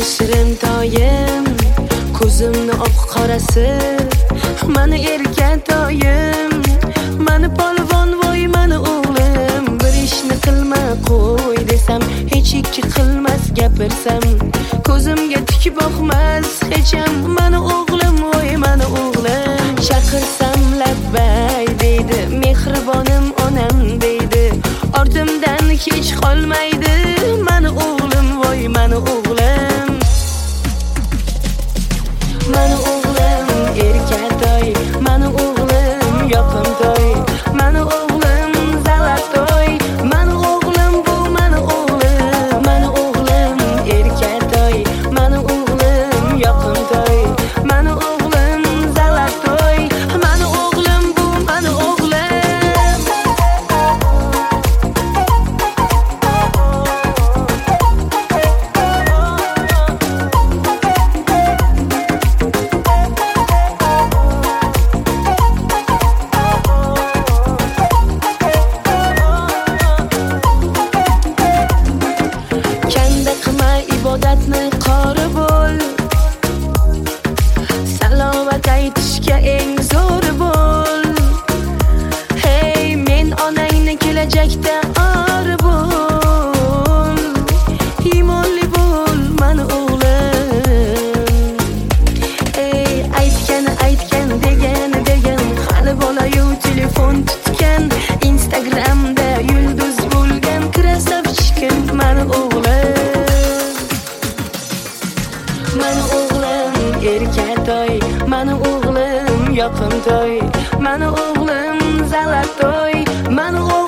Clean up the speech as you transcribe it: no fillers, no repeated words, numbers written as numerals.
shirin toyim, ko'zimni oq qorasi, mani erkatoyim, mani polvon voy mani o'g'lim. Bir ishni qilma qo'y desam, hech ikki qilmas gapirsam, ko'zimga tik boqmas hech ham mani o'g'lim voy mani o'g'lim. Chaqirsam labbay deydi, mehribonim onam deydi, ortimdan hech qolmaydi mani o'g'lim voy mani o'g'lim. Mani o'g'lim erkatoy, mani o'g'lim yoqimtoy, mani o'g'lim zalatoy, mani o'g'lim bu mani o'g'lim. Mani o'g'lim erkatoy, mani o'g'lim yoqimtoy, mani o'g'lim zalatoy, mani o'g'lim bu mani o'g'lim. Kanda qilma ibodatni qori bo'l, salovat aytishga eng zo'r bo'l. Hey men onangni kelajakda or bo'l, iymonli bo'l mani o'g'lim. Ey aytgan degan, hali bolayu telefon tutgan, Instagramda yulduz bo'lgan krasavchikim mani o'g'lim. Mani o'g'lim erkatoy, mani o'g'lim yoqimtoy, mani o'g'lim zalatoy, mani